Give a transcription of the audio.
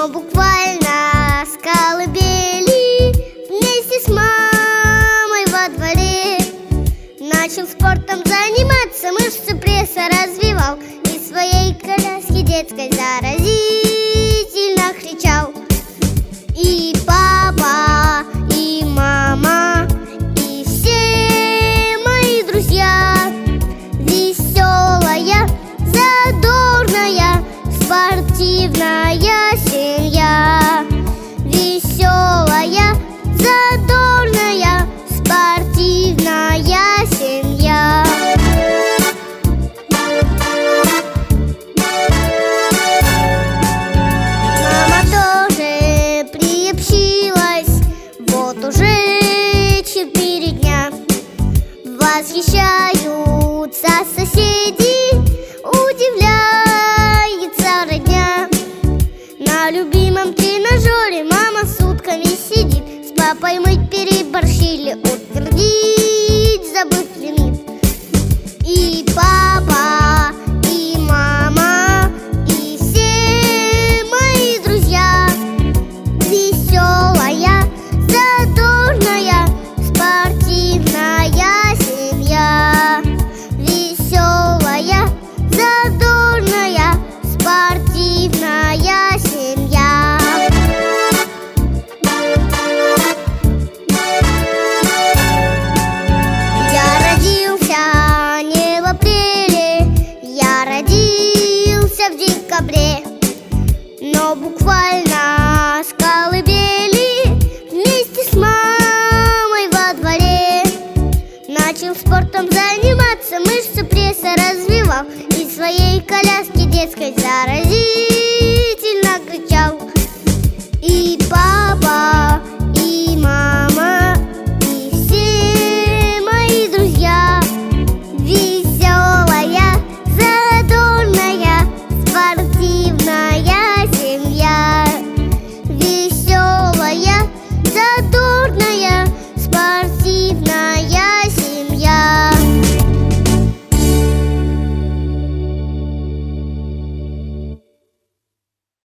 но буквально с колыбели вместе с мамой во дворе. Начал спортом заниматься, мышцы пресса развивал, и своей коляски детской заразительно кричал. И папа, и мама, и все мои друзья, веселая, задорная, спортивная семья. Веселая, задорная, спортивная семья. Мама тоже приобщилась, вот уже 4 дня. Восхищаются соседи, удивляется родня. На любимом тренажере мама сутками сидит, с папой мы переборщили, утвердить забыв лимит. И папа, и мама, и все мои друзья, веселая, задорная, спортивная семья. Веселая, задорная, спортивная семья. Я родился не в апреле, я родился в декабре, но буквально с колыбели вместе с мамой во дворе. Начал спортом заниматься, мышцы пресса развивал, и своей коляски детской заразил.